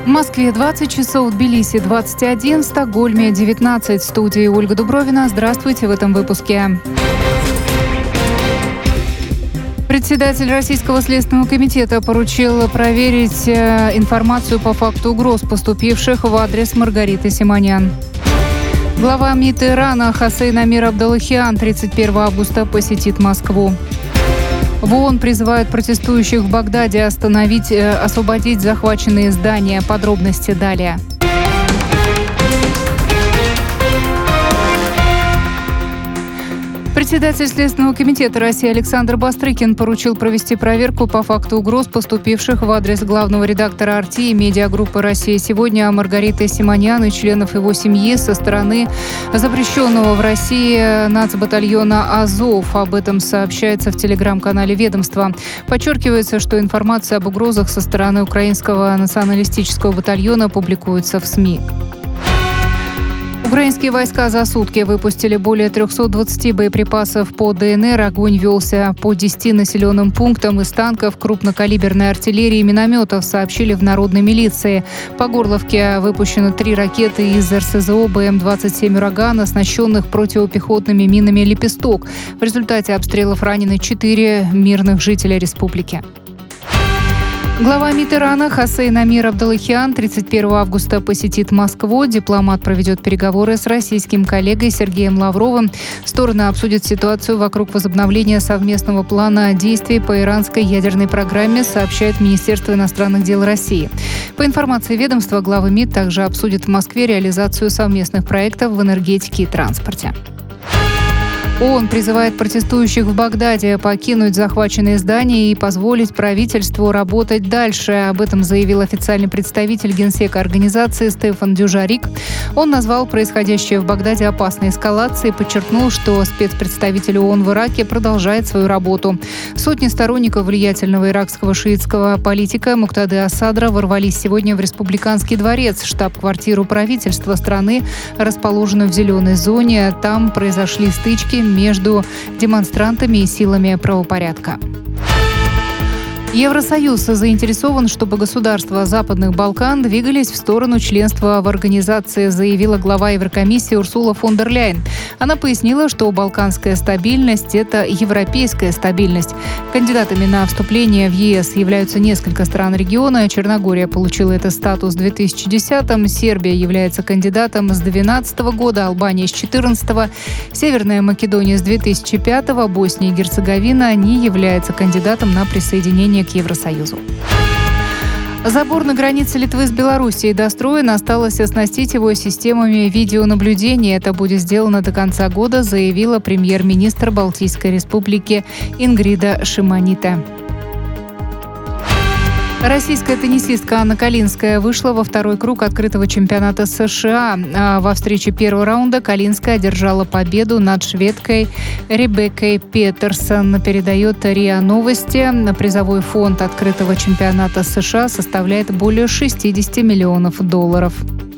В Москве 20 часов, в Тбилиси 21, в Стокгольме 19. В студии Ольга Дубровина. Здравствуйте в этом выпуске. Председатель Российского следственного комитета поручил проверить информацию по факту угроз, поступивших в адрес Маргариты Симонян. Глава МИД Ирана Хосейн Амир Абдаллахиан 31 августа посетит Москву. В ООН призывают протестующих в Багдаде освободить захваченные здания. Подробности далее. Председатель Следственного комитета России Александр Бастрыкин поручил провести проверку по факту угроз, поступивших в адрес главного редактора «Арти» и медиагруппы «Россия сегодня» Маргариты Симонян и членов его семьи со стороны запрещенного в России нацбатальона «Азов». Об этом сообщается в телеграм-канале ведомства. Подчеркивается, что информация об угрозах со стороны украинского националистического батальона публикуется в СМИ. Украинские войска за сутки выпустили более 320 боеприпасов по ДНР. Огонь велся по 10 населенным пунктам из танков, крупнокалиберной артиллерии и минометов, сообщили в народной милиции. По Горловке выпущено 3 ракеты из РСЗО БМ-27 «Ураган», оснащенных противопехотными минами «Лепесток». В результате обстрелов ранены 4 мирных жителя республики. Глава МИД Ирана Хосейн Амир Абдаллахиан 31 августа посетит Москву. Дипломат проведет переговоры с российским коллегой Сергеем Лавровым. Стороны обсудят ситуацию вокруг возобновления совместного плана действий по иранской ядерной программе, сообщает Министерство иностранных дел России. По информации ведомства, главы МИД также обсудят в Москве реализацию совместных проектов в энергетике и транспорте. ООН призывает протестующих в Багдаде покинуть захваченные здания и позволить правительству работать дальше. Об этом заявил официальный представитель Генсека организации Стефан Дюжарик. Он назвал происходящее в Багдаде опасной эскалацией и подчеркнул, что спецпредставитель ООН в Ираке продолжает свою работу. Сотни сторонников влиятельного иракского шиитского политика Муктады Асадра ворвались сегодня в Республиканский дворец, штаб-квартиру правительства страны, расположенную в зеленой зоне. Там произошли стычки между демонстрантами и силами правопорядка. Евросоюз заинтересован, чтобы государства Западных Балкан двигались в сторону членства в организации, заявила глава Еврокомиссии Урсула фон дер Ляйен. Она пояснила, что балканская стабильность – это европейская стабильность. Кандидатами на вступление в ЕС являются несколько стран региона. Черногория получила этот статус в 2010-м, Сербия является кандидатом с 2012 года, Албания с 2014, Северная Македония с 2005, Босния и Герцеговина не является кандидатом на присоединение к Евросоюзу. Забор на границе Литвы с Белоруссией достроен, осталось оснастить его системами видеонаблюдения. Это будет сделано до конца года, заявила премьер-министр Балтийской республики Ингрида Шимонита. Российская теннисистка Анна Калинская вышла во второй круг открытого чемпионата США. Во встрече первого раунда Калинская одержала победу над шведкой Ребеккой Петерсон. Передает РИА Новости. Призовой фонд открытого чемпионата США составляет более $60 миллионов.